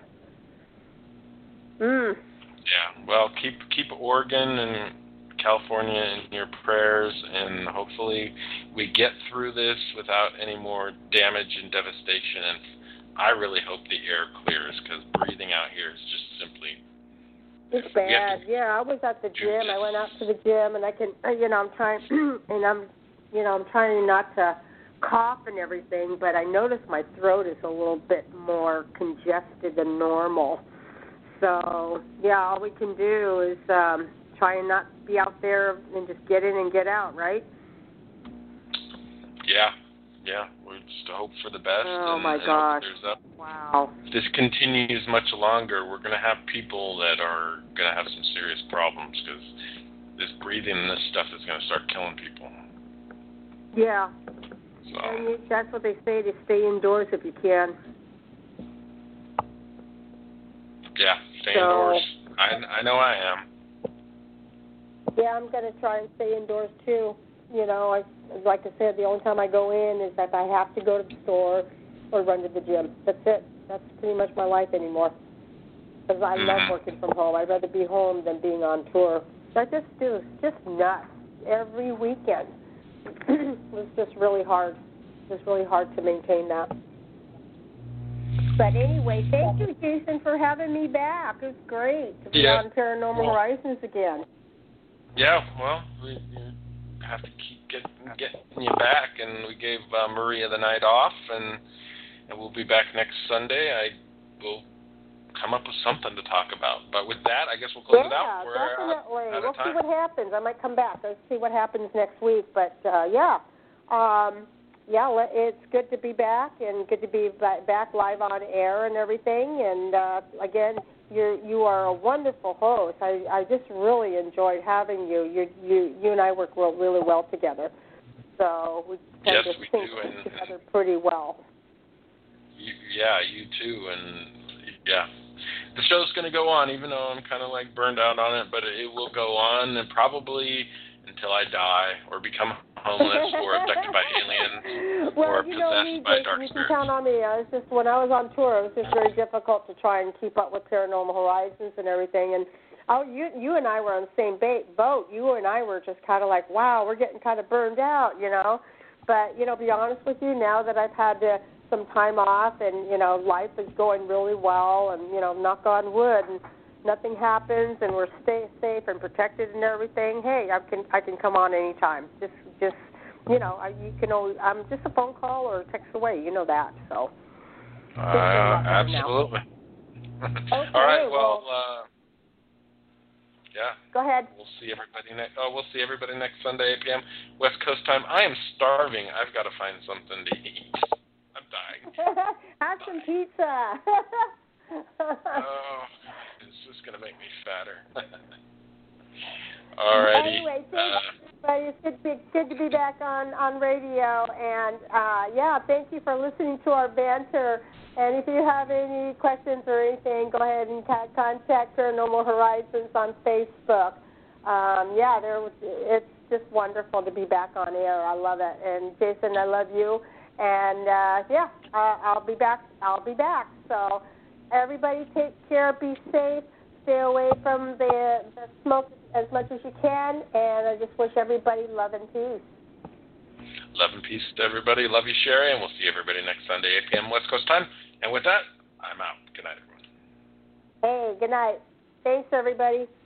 Mm. Yeah. Well, keep keep Oregon and California in your prayers, and hopefully we get through this without any more damage and devastation. And I really hope the air clears, because breathing out here is just simply... It's bad. Yeah, I was at the gym. This. I went out to the gym, and I can, you know, I'm trying, and I'm, you know, I'm trying not to cough and everything, but I notice my throat is a little bit more congested than normal. So, yeah, all we can do is um, try and not be out there and just get in and get out, right? Yeah, yeah. We just hope for the best. Oh, and, my and gosh. Hope there's up. Wow. If this continues much longer, we're going to have people that are going to have some serious problems, because this breathing and this stuff is going to start killing people. Yeah. So. And you, that's what they say, to stay indoors if you can. Yeah, stay so, indoors. I, I know I am. Yeah, I'm going to try and stay indoors, too. You know, I, like I said, the only time I go in is if I have to go to the store or run to the gym. That's it. That's pretty much my life anymore. Because I mm-hmm. love working from home. I'd rather be home than being on tour. I just do. Just nuts. Every weekend. It was just really hard. It was really hard to maintain that. But anyway, thank you, Jason, for having me back. It was great to be yeah. on Paranormal well, Horizons again. Yeah, well, we, we have to keep getting, getting you back, and we gave uh, Maria the night off, and, and we'll be back next Sunday. I will come up with something to talk about. But with that, I guess we'll close yeah, it out. We're definitely. Out, out we'll of time. see what happens. I might come back. Let's see what happens next week. But, uh, yeah. Um, yeah, it's good to be back and good to be back live on air and everything. And, uh, again, you're, you are a wonderful host. I, I just really enjoyed having you. You, you. you and I work well, really well together. So we tend yes, to we think do, and, together pretty well. you, yeah, you too, and yeah. The show's going to go on, even though I'm kind of like burned out on it, but it will go on, and probably until I die or become homeless or abducted by aliens well, or you possessed know, me, by Jason, dark you spirits. can count on me. I was just when I was on tour, it was just very difficult to try and keep up with Paranormal Horizons and everything. And oh, you you and I were on the same ba- boat. You and I were just kind of like, wow, we're getting kind of burned out, you know. But you know, to be honest with you, now that I've had to, some time off, and you know, life is going really well, and you know, knock on wood, and nothing happens, and we're stay safe and protected and everything. Hey, I can I can come on anytime. Just just you know, I, you can always, I'm just a phone call or a text away. You know that. So. Uh, absolutely. Okay, All right. well, Well, uh, yeah. Go ahead. We'll see everybody next. Oh, we'll see everybody next Sunday, eight p.m. West Coast time. I am starving. I've got to find something to eat. I'm dying. Have I'm some dying. pizza. Oh, it's just gonna make me fatter. Alrighty. Anyway, thanks uh, everybody. It's good to be good to be back on on radio, and uh, yeah, thank you for listening to our banter. And if you have any questions or anything, go ahead and contact Paranormal Horizons on Facebook. Um, yeah, there was, it's just wonderful to be back on air. I love it. And Jason, I love you. And uh, yeah, uh, I'll be back. I'll be back. So everybody, take care. Be safe. Stay away from the, the smoke as much as you can. And I just wish everybody love and peace. Love and peace to everybody. Love you, Sherry, and we'll see everybody next Sunday, eight p.m. West Coast time. And with that, I'm out. Good night, everyone. Hey, good night. Thanks, everybody.